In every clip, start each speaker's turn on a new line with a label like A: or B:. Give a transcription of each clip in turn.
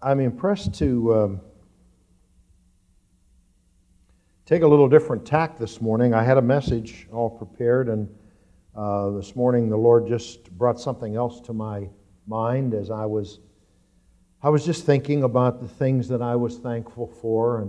A: I'm impressed to take a little different tack this morning. I had a message all prepared, and this morning the Lord just brought something else to my mind as I was just thinking about the things that I was thankful for,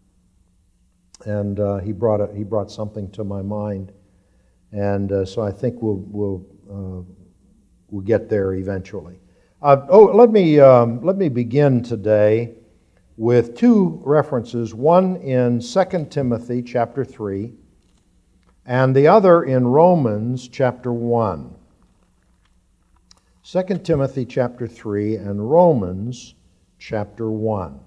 A: and He brought something to my mind, and so I think we'll get there eventually. Let me begin today with two references, one in 2 Timothy chapter 3 and the other in Romans chapter 1. 2 Timothy chapter 3 and Romans chapter 1.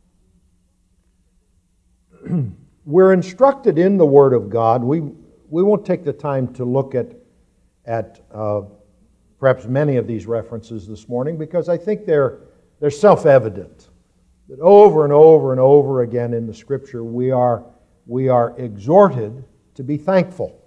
A: We're instructed in the Word of God. We won't take the time to look at perhaps many of these references this morning because I think they're self-evident. That over and over and over again in the Scripture we are exhorted to be thankful.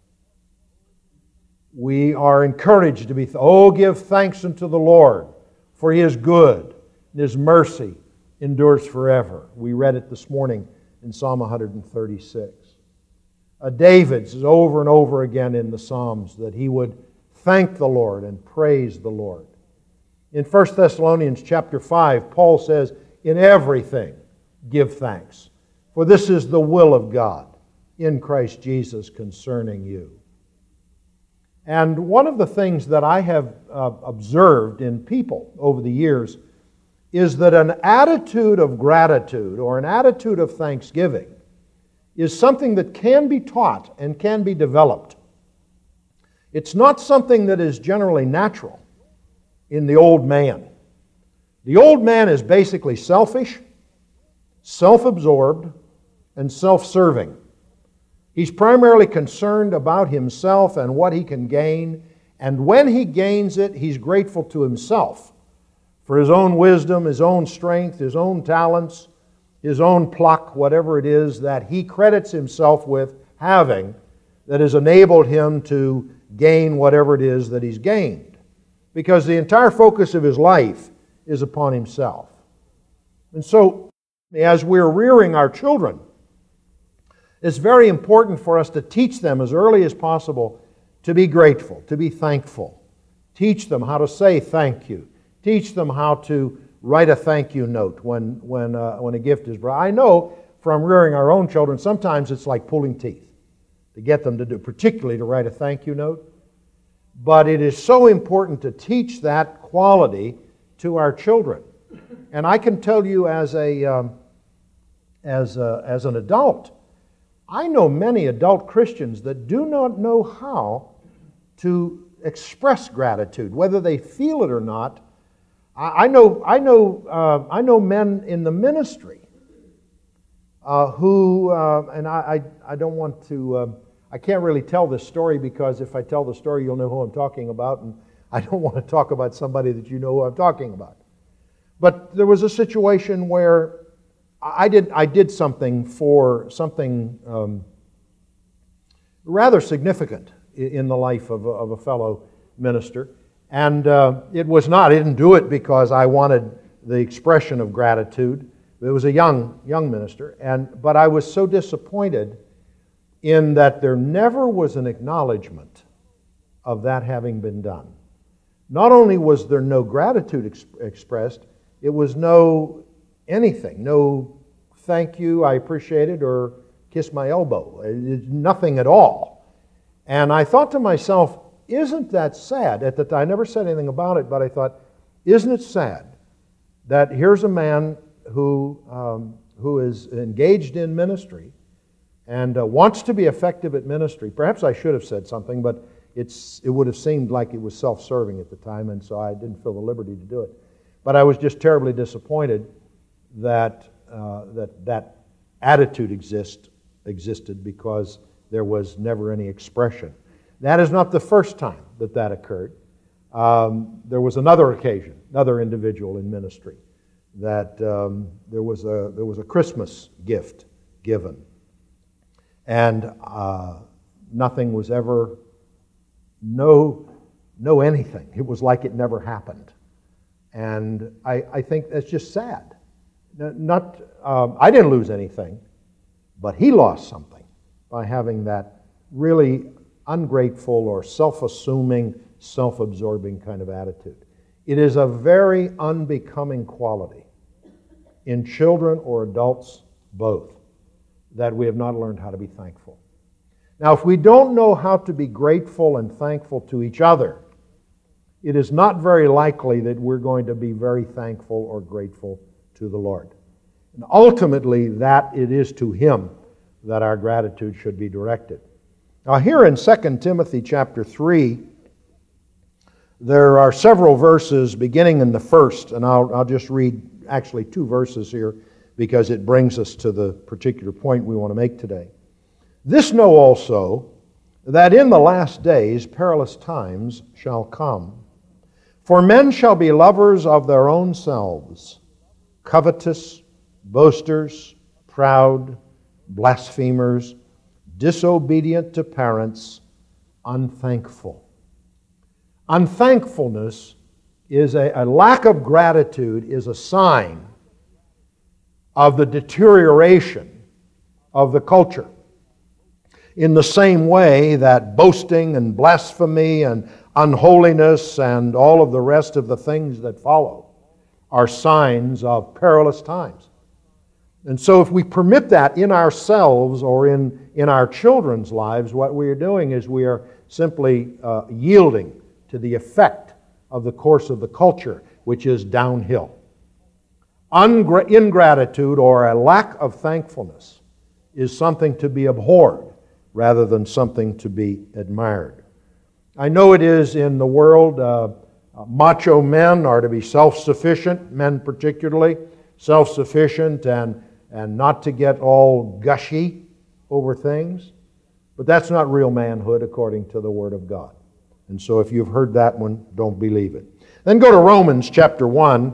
A: We are encouraged to be, give thanks unto the Lord, for He is good, and His mercy endures forever. We read it this morning in Psalm 136. David says over and over again in the Psalms that he would thank the Lord and praise the Lord. In 1 Thessalonians chapter 5, Paul says, in everything give thanks, for this is the will of God in Christ Jesus concerning you. And one of the things that I have observed in people over the years is that an attitude of gratitude or an attitude of thanksgiving is something that can be taught and can be developed. It's not something that is generally natural in the old man. The old man is basically selfish, self-absorbed, and self-serving. He's primarily concerned about himself and what he can gain, and when he gains it, he's grateful to himself for his own wisdom, his own strength, his own talents, his own pluck, whatever it is that he credits himself with having that has enabled him to gain whatever it is that he's gained. Because the entire focus of his life is upon himself. And so, as we're rearing our children, it's very important for us to teach them as early as possible to be grateful, to be thankful. Teach them how to say thank you. Teach them how to write a thank you note when a gift is brought. I know from rearing our own children, sometimes it's like pulling teeth to get them to do, particularly to write a thank you note. But it is so important to teach that quality to our children. And I can tell you as an adult, I know many adult Christians that do not know how to express gratitude, whether they feel it or not. I know men in the ministry who, and I don't want to. I can't really tell this story because if I tell the story, you'll know who I'm talking about, and I don't want to talk about somebody that you know who I'm talking about. But there was a situation where I did something rather significant in the life of a fellow minister, and I didn't do it because I wanted the expression of gratitude. It was a young minister, but I was so disappointed in that there never was an acknowledgement of that having been done. Not only was there no gratitude expressed, it was no anything, no thank you, I appreciate it, or kiss my elbow, nothing at all. And I thought to myself, isn't that sad? At the time, I never said anything about it, but I thought, isn't it sad that here's a man who is engaged in ministry and wants to be effective at ministry. Perhaps I should have said something, but it would have seemed like it was self-serving at the time, and so I didn't feel the liberty to do it. But I was just terribly disappointed that that attitude existed because there was never any expression. That is not the first time that occurred. There was another occasion, another individual in ministry, that there was a Christmas gift given. And nothing was ever, no anything. It was like it never happened. And I think that's just sad. I didn't lose anything, but he lost something by having that really ungrateful or self-assuming, self-absorbing kind of attitude. It is a very unbecoming quality in children or adults, both, that we have not learned how to be thankful. Now, if we don't know how to be grateful and thankful to each other, it is not very likely that we're going to be very thankful or grateful to the Lord. And ultimately, that it is to Him that our gratitude should be directed. Now, here in 2 Timothy chapter 3, there are several verses beginning in the first, and I'll just read actually 2 verses here because it brings us to the particular point we want to make today. This know also, that in the last days perilous times shall come. For men shall be lovers of their own selves, covetous, boasters, proud, blasphemers, disobedient to parents, unthankful. Unthankfulness is a lack of gratitude is a sign of the deterioration of the culture. In the same way that boasting and blasphemy and unholiness and all of the rest of the things that follow are signs of perilous times. And so if we permit that in ourselves or in our children's lives, what we are doing is we are simply yielding to the effect of the course of the culture, which is downhill. Ingratitude or a lack of thankfulness is something to be abhorred rather than something to be admired. I know it is in the world, macho men are to be self-sufficient, men particularly, self-sufficient and not to get all gushy over things. But that's not real manhood according to the Word of God. And so if you've heard that one, don't believe it. Then go to Romans chapter 1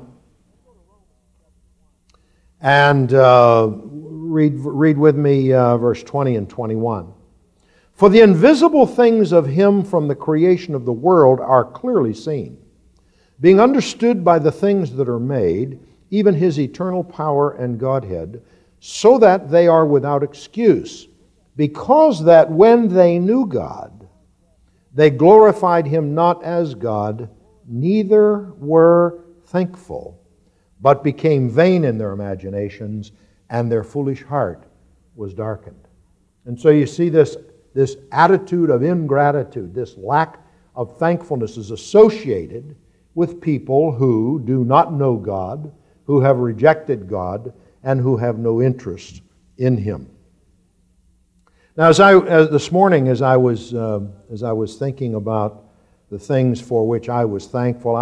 A: and read with me verse 20 and 21. For the invisible things of Him from the creation of the world are clearly seen, being understood by the things that are made, even His eternal power and Godhead, so that they are without excuse, because that when they knew God, they glorified Him not as God, neither were thankful, but became vain in their imaginations, and their foolish heart was darkened. And so you see this attitude of ingratitude, this lack of thankfulness is associated with people who do not know God, who have rejected God, and who have no interest in Him. Now, this morning, as I was thinking about the things for which I was thankful,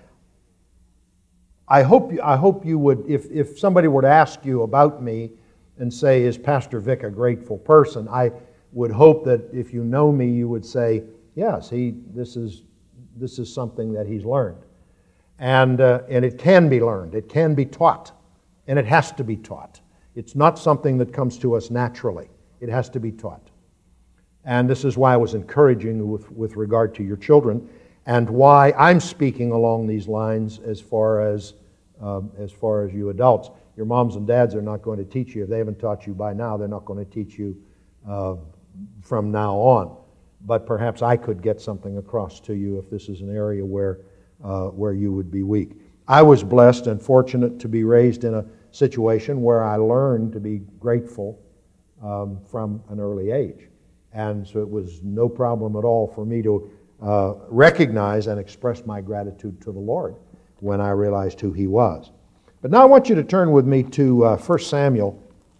A: I hope you would, if somebody were to ask you about me and say, "Is Pastor Vic a grateful person?" I would hope that if you know me, you would say, "Yes, this is something that he's learned," and it can be learned, it can be taught, and it has to be taught. It's not something that comes to us naturally. It has to be taught. And this is why I was encouraging with regard to your children, and why I'm speaking along these lines as far as you adults. Your moms and dads are not going to teach you. If they haven't taught you by now, they're not going to teach you from now on. But perhaps I could get something across to you if this is an area where you would be weak. I was blessed and fortunate to be raised in a situation where I learned to be grateful from an early age. And so it was no problem at all for me to recognize and express my gratitude to the Lord when I realized who He was. But now I want you to turn with me to 1 Samuel.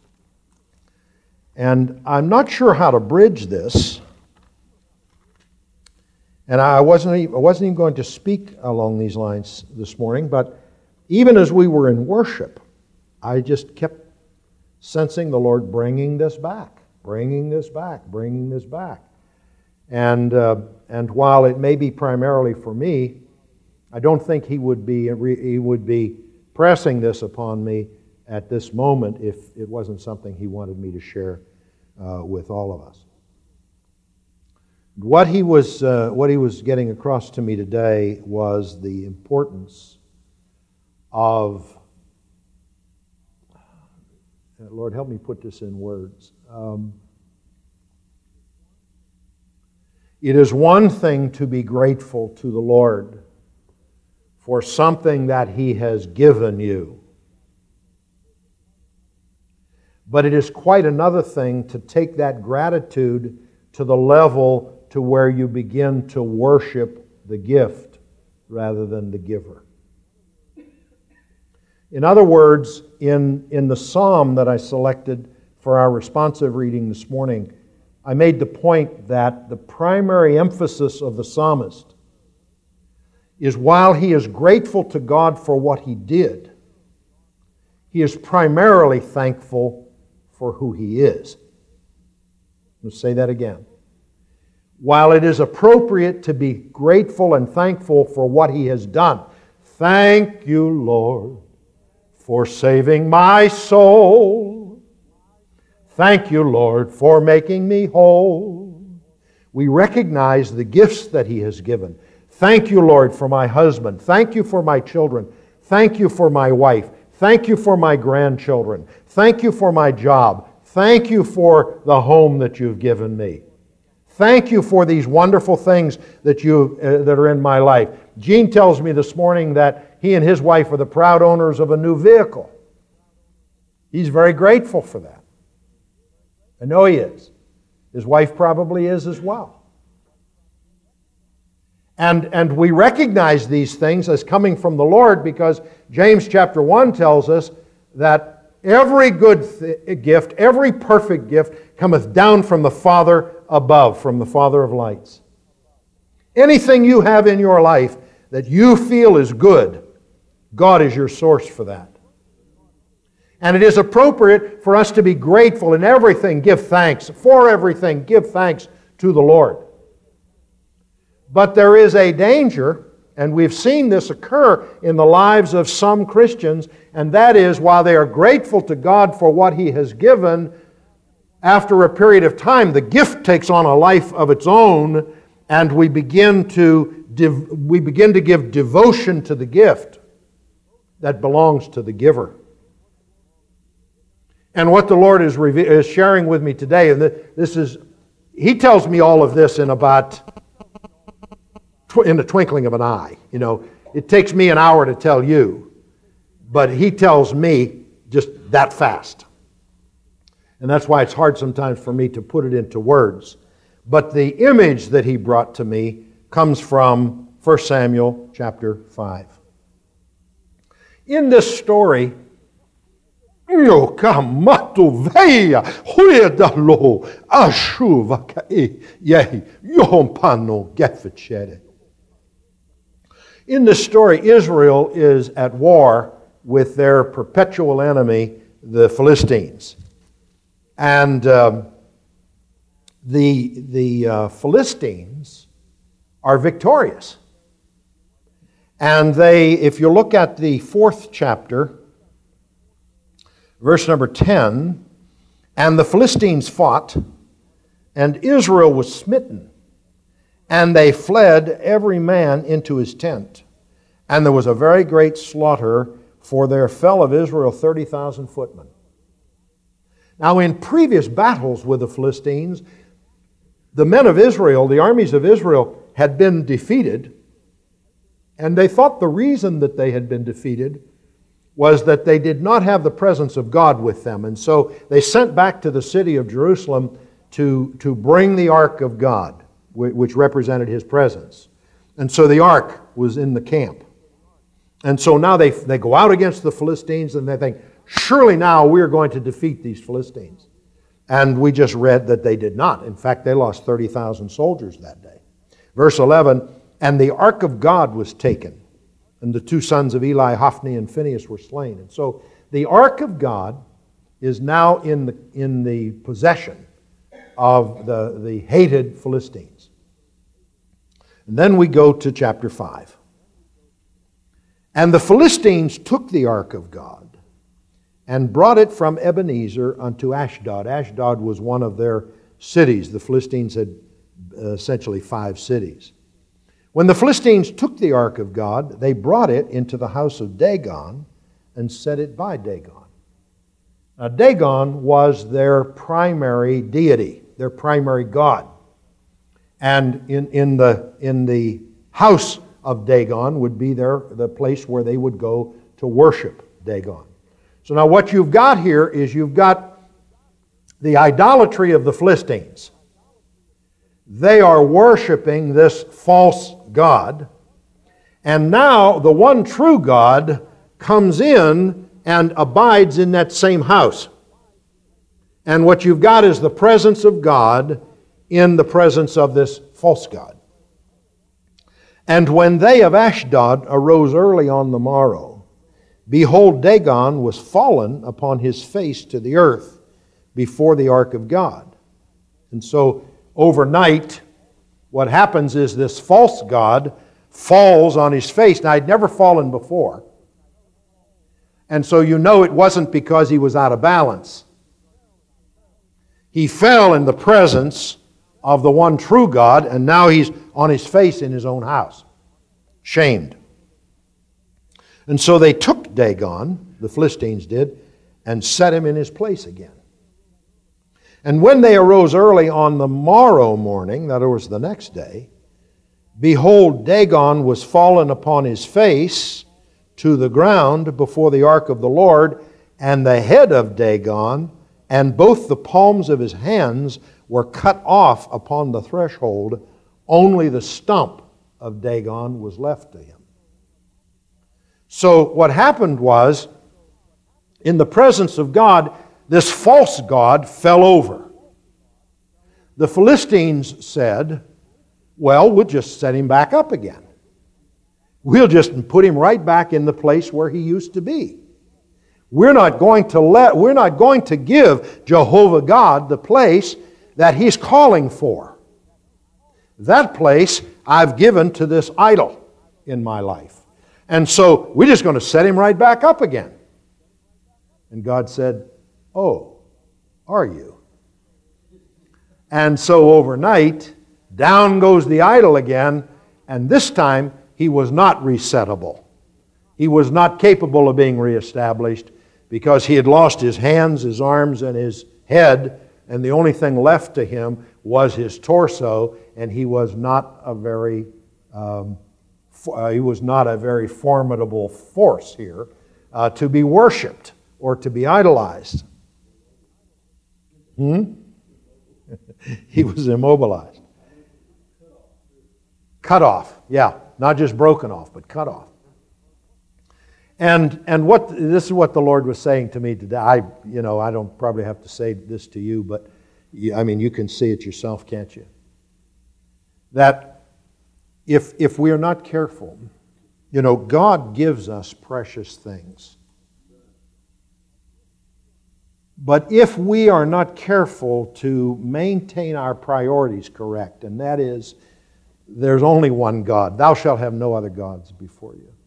A: And I'm not sure how to bridge this. And I wasn't even going to speak along these lines this morning, but even as we were in worship, I just kept sensing the Lord bringing this back. And while it may be primarily for me, I don't think He would be pressing this upon me at this moment if it wasn't something He wanted me to share with all of us. What he was getting across to me today was the importance of, Lord, help me put this in words. It is one thing to be grateful to the Lord for something that He has given you. But it is quite another thing to take that gratitude to the level to where you begin to worship the gift rather than the giver. In other words, in the psalm that I selected for our responsive reading this morning, I made the point that the primary emphasis of the psalmist is while he is grateful to God for what He did, he is primarily thankful for who He is. Let's say that again. While it is appropriate to be grateful and thankful for what He has done, thank you, Lord, for saving my soul. Thank you, Lord, for making me whole. We recognize the gifts that He has given. Thank you, Lord, for my husband. Thank you for my children. Thank you for my wife. Thank you for my grandchildren. Thank you for my job. Thank you for the home that you've given me. Thank you for these wonderful things that are in my life. Gene tells me this morning that he and his wife are the proud owners of a new vehicle. He's very grateful for that. I know he is. His wife probably is as well. And we recognize these things as coming from the Lord because James chapter 1 tells us that every good gift, every perfect gift cometh down from the Father above, from the Father of lights. Anything you have in your life that you feel is good, God is your source for that. And it is appropriate for us to be grateful in everything, give thanks. For everything, give thanks to the Lord. But there is a danger, and we've seen this occur in the lives of some Christians, and that is while they are grateful to God for what He has given, after a period of time, the gift takes on a life of its own, and we begin to give devotion to the gift that belongs to the giver. And what the Lord is sharing with me today, and He tells me all of this in the twinkling of an eye. You know, it takes me an hour to tell you, but He tells me just that fast. And that's why it's hard sometimes for me to put it into words. But the image that He brought to me comes from 1 Samuel chapter 5. In this story, in this story, Israel is at war with their perpetual enemy, the Philistines. And the Philistines are victorious. And if you look at the 4th chapter, verse number 10, and the Philistines fought, and Israel was smitten, and they fled every man into his tent. And there was a very great slaughter, for there fell of Israel 30,000 footmen. Now, in previous battles with the Philistines, the men of Israel, the armies of Israel, had been defeated, and they thought the reason that they had been defeated was that they did not have the presence of God with them. And so they sent back to the city of Jerusalem to bring the ark of God, which represented His presence. And so the ark was in the camp. And so now they go out against the Philistines and they think, surely now we're going to defeat these Philistines. And we just read that they did not. In fact, they lost 30,000 soldiers that day. Verse 11, and the ark of God was taken, and the 2 sons of Eli, Hophni and Phinehas, were slain. And so the ark of God is now in the possession of the hated Philistines. And then we go to chapter 5. And the Philistines took the ark of God and brought it from Ebenezer unto Ashdod. Ashdod was one of their cities. The Philistines had essentially 5 cities. When the Philistines took the ark of God, they brought it into the house of Dagon and set it by Dagon. Now, Dagon was their primary deity, their primary god. And in the house of Dagon would be the place where they would go to worship Dagon. So now what you've got here is you've got the idolatry of the Philistines. They are worshiping this false god. And now the one true God comes in and abides in that same house. And what you've got is the presence of God in the presence of this false god. And when they of Ashdod arose early on the morrow, behold, Dagon was fallen upon his face to the earth before the ark of God. And so overnight, what happens is this false god falls on his face. Now, he'd never fallen before. And so you know it wasn't because he was out of balance. He fell in the presence of the one true God, and now he's on his face in his own house, shamed. And so they took Dagon, the Philistines did, and set him in his place again. And when they arose early on the morrow morning, that was the next day, behold, Dagon was fallen upon his face to the ground before the ark of the Lord, and the head of Dagon and both the palms of his hands were cut off upon the threshold. Only the stump of Dagon was left to him. So what happened was, in the presence of God, this false god fell over. The Philistines said, well, we'll just set him back up again. We'll just put him right back in the place where he used to be. We're not going to give Jehovah God the place that he's calling for. That place I've given to this idol in my life. And so we're just going to set him right back up again. And God said, oh, are you? And so overnight, down goes the idol again, and this time he was not resettable. He was not capable of being reestablished because he had lost his hands, his arms, and his head, and the only thing left to him was his torso, and he was not a very formidable force here to be worshipped or to be idolized. He was immobilized. Cut off, yeah. Not just broken off, but cut off. And this is what the Lord was saying to me today. I don't probably have to say this to you, but you can see it yourself, can't you? That if we are not careful, God gives us precious things. But if we are not careful to maintain our priorities correct, and that is, there's only one God. Thou shalt have no other gods before you.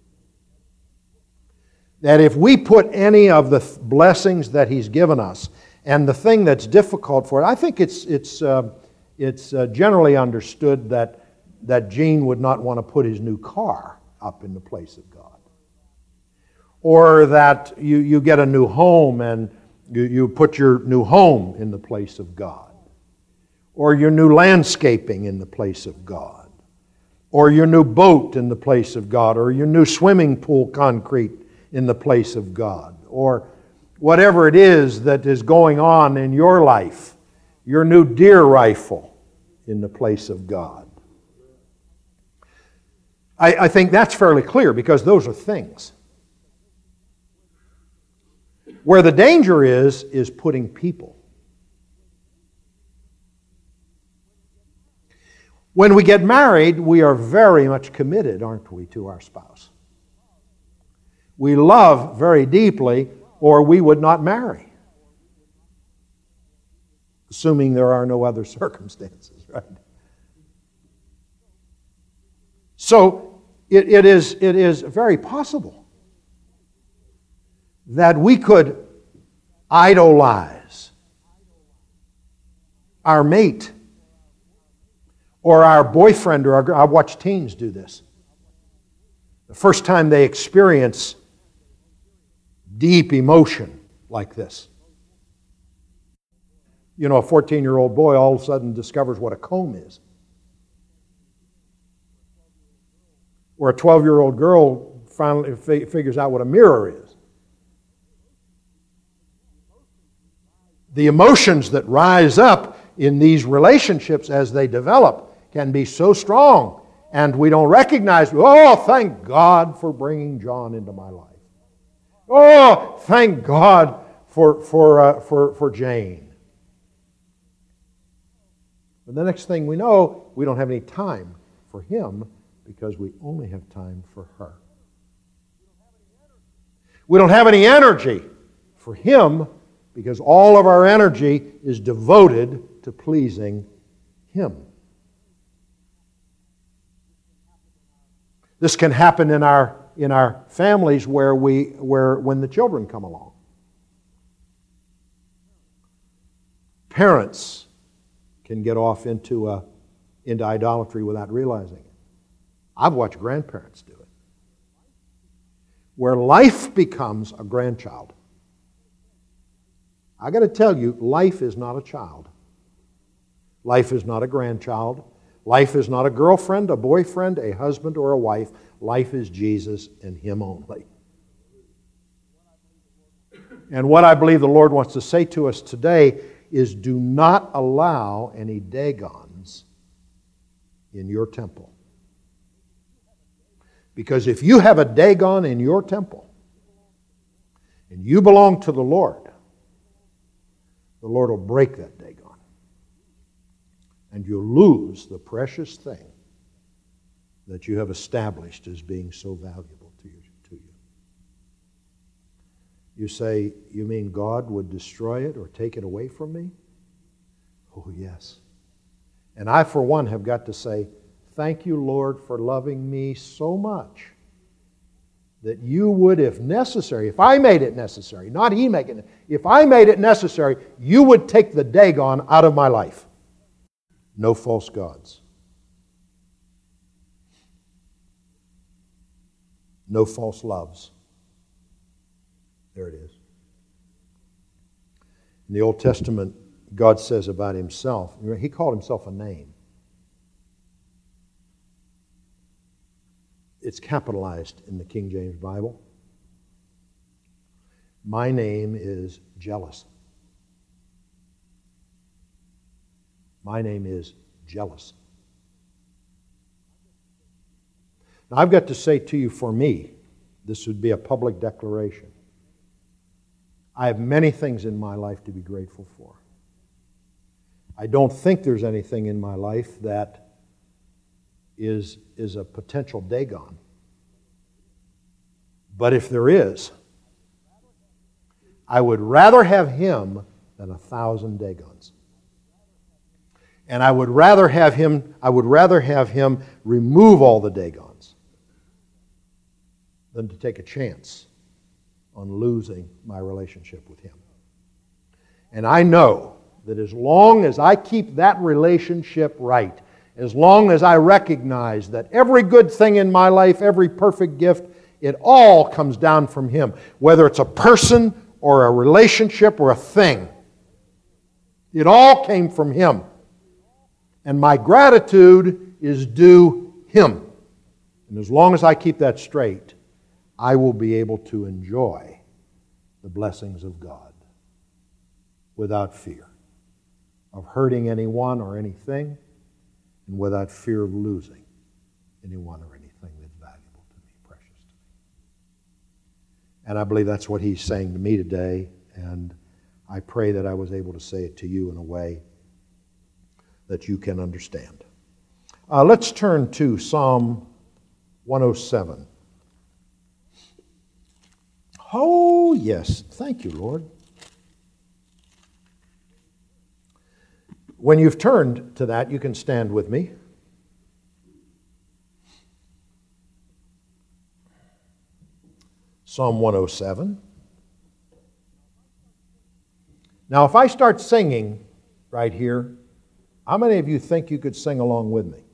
A: That if we put any of the blessings that He's given us, and the thing that's difficult for it, I think it's generally understood that Gene would not want to put his new car up in the place of God. Or that you get a new home and you put your new home in the place of God. Or your new landscaping in the place of God. Or your new boat in the place of God, or your new swimming pool concrete in the place of God, or whatever it is that is going on in your life, your new deer rifle in the place of God. I think that's fairly clear because those are things. Where the danger is putting people. When we get married, we are very much committed, aren't we, to our spouse? We love very deeply, or we would not marry. Assuming there are no other circumstances, right? So, it is very possible that we could idolize our mate, Or our boyfriend or our girl. I watch teens do this. The first time they experience deep emotion like this. You know, a 14-year-old boy all of a sudden discovers what a comb is. Or a 12-year-old girl finally figures out what a mirror is. The emotions that rise up in these relationships as they develop can be so strong, and we don't recognize, oh, thank God for bringing John into my life. Oh, thank God for Jane. But the next thing we know, we don't have any time for him because we only have time for her. We don't have any energy for him because all of our energy is devoted to pleasing him. This can happen in our families where when the children come along. Parents can get off into idolatry without realizing it. I've watched grandparents do it. Where life becomes a grandchild. I got to tell you, life is not a child. Life is not a grandchild. Life is not a girlfriend, a boyfriend, a husband, or a wife. Life is Jesus and Him only. And what I believe the Lord wants to say to us today is do not allow any Dagons in your temple. Because if you have a Dagon in your temple and you belong to the Lord will break that Dagon. And you'll lose the precious thing that you have established as being so valuable to you. You say, you mean God would destroy it or take it away from me? Oh, yes. And I, for one, have got to say, thank you, Lord, for loving me so much that you would, if necessary, if I made it necessary, not He making it, if I made it necessary, you would take the Dagon out of my life. No false gods. No false loves. There it is. In the Old Testament, God says about Himself, He called Himself a name. It's capitalized in the King James Bible. My name is jealous. My name is jealous. Now, I've got to say to you, for me, this would be a public declaration. I have many things in my life to be grateful for. I don't think there's anything in my life that is a potential Dagon. But if there is, I would rather have him than 1,000 Dagons. And I would rather have him remove all the Dagons than to take a chance on losing my relationship with Him. And I know that as long as I keep that relationship right, as long as I recognize that every good thing in my life, every perfect gift, it all comes down from Him. Whether it's a person or a relationship or a thing, it all came from Him. And my gratitude is due Him. And as long as I keep that straight, I will be able to enjoy the blessings of God without fear of hurting anyone or anything, and without fear of losing anyone or anything that's valuable to me, precious to me. And I believe that's what He's saying to me today, and I pray that I was able to say it to you in a way that you can understand. Let's turn to Psalm 107. Oh, yes. Thank you, Lord. When you've turned to that, you can stand with me. Psalm 107. Now, if I start singing right here, How many of you think you could sing along with me?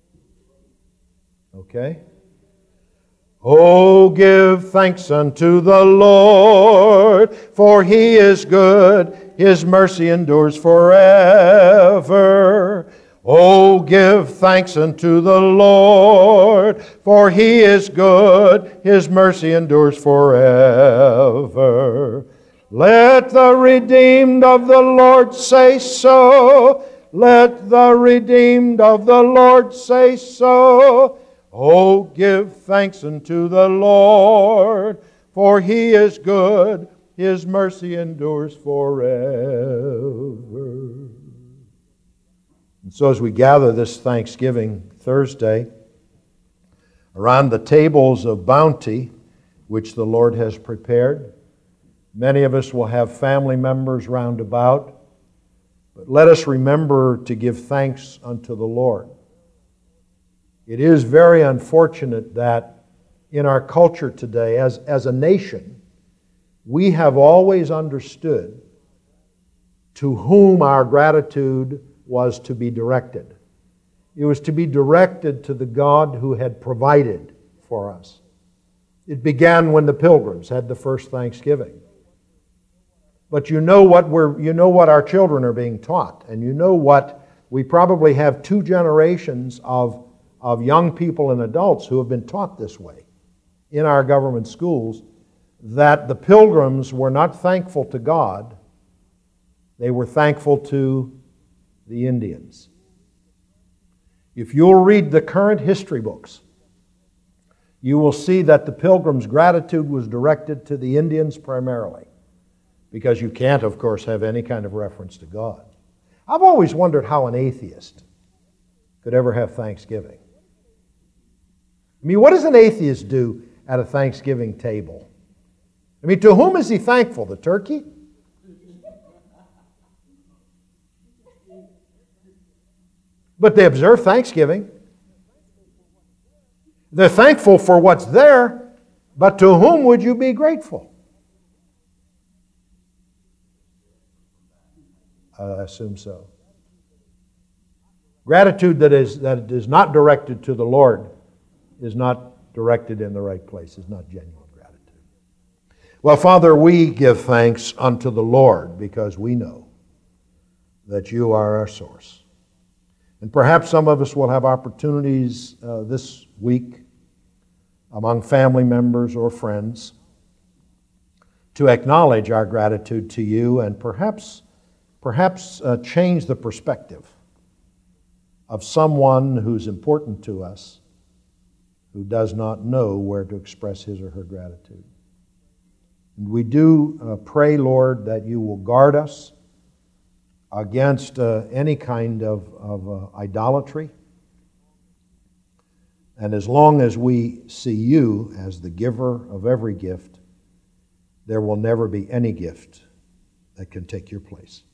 A: Okay? Oh, give thanks unto the Lord, for He is good. His mercy endures forever. Oh, give thanks unto the Lord, for He is good. His mercy endures forever. Let the redeemed of the Lord say so. Let the redeemed of the Lord say so. Oh, give thanks unto the Lord, for He is good. His mercy endures forever. And so as we gather this Thanksgiving Thursday, around the tables of bounty which the Lord has prepared, many of us will have family members round about, but let us remember to give thanks unto the Lord. It is very unfortunate that in our culture today, as a nation, we have always understood to whom our gratitude was to be directed. It was to be directed to the God who had provided for us. It began when the Pilgrims had the first Thanksgiving. But you know what our children are being taught, and you know what we probably have 2 generations of young people and adults who have been taught this way in our government schools, that the Pilgrims were not thankful to God, they were thankful to the Indians. If you'll read the current history books, you will see that the Pilgrims' gratitude was directed to the Indians primarily, because you can't, of course, have any kind of reference to God. I've always wondered how an atheist could ever have Thanksgiving. I mean, what does an atheist do at a Thanksgiving table? I mean, to whom is he thankful? The turkey? But they observe Thanksgiving. They're thankful for what's there, but to whom would you be grateful? I assume so. Gratitude that is not directed to the Lord is not directed in the right place, is not genuine gratitude. Well, Father, we give thanks unto the Lord because we know that you are our source. And perhaps some of us will have opportunities this week among family members or friends to acknowledge our gratitude to you and perhaps change the perspective of someone who's important to us who does not know where to express his or her gratitude. And we do pray, Lord, that you will guard us against any kind of idolatry. And as long as we see you as the giver of every gift, there will never be any gift that can take your place.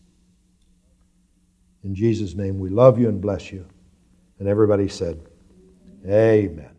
A: In Jesus' name, we love you and bless you. And everybody said, Amen.